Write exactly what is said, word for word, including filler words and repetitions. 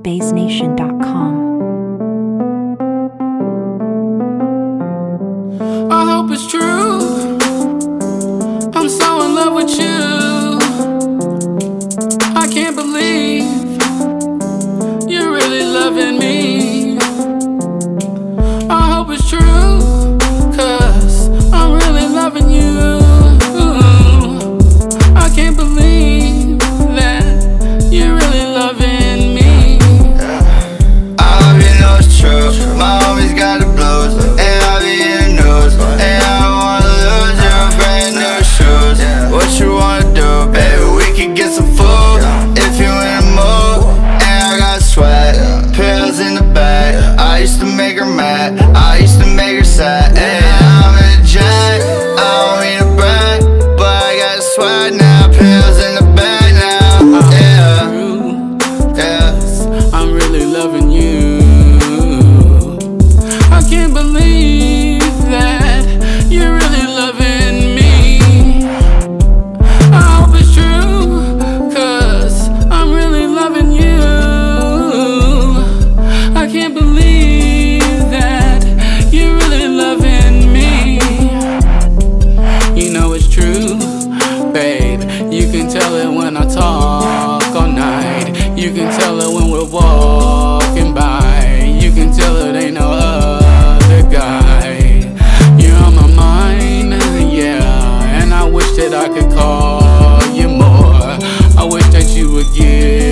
bass nation dot com. I hope it's true. I'm so in love with you. I can't believe you're really loving me. I hope it's true, 'cause I'm really loving you. I can't believe that you're really loving me. I hope you know it's true. My homies got the blues, and I be in the news, and I don't wanna lose you. Brand new shoes. What you wanna do, baby? We can get some food if you in the mood. And I got sweat, pills in the bag. I used to make her mad, I used to make her sad. And I'm in a jet, I don't mean to brag, but I got sweat now, pills in the bag now. Yeah, yeah. I'm really loving you. I can't believe that you're really loving me. I hope it's true, 'cause I'm really loving you. I can't believe that you're really loving me. You know it's true, babe. You can tell it when I talk all night. You can tell it when we're walking by. You can tell it ain't no other guy. You're on my mind, yeah. And I wish that I could call you more. I wish that you would give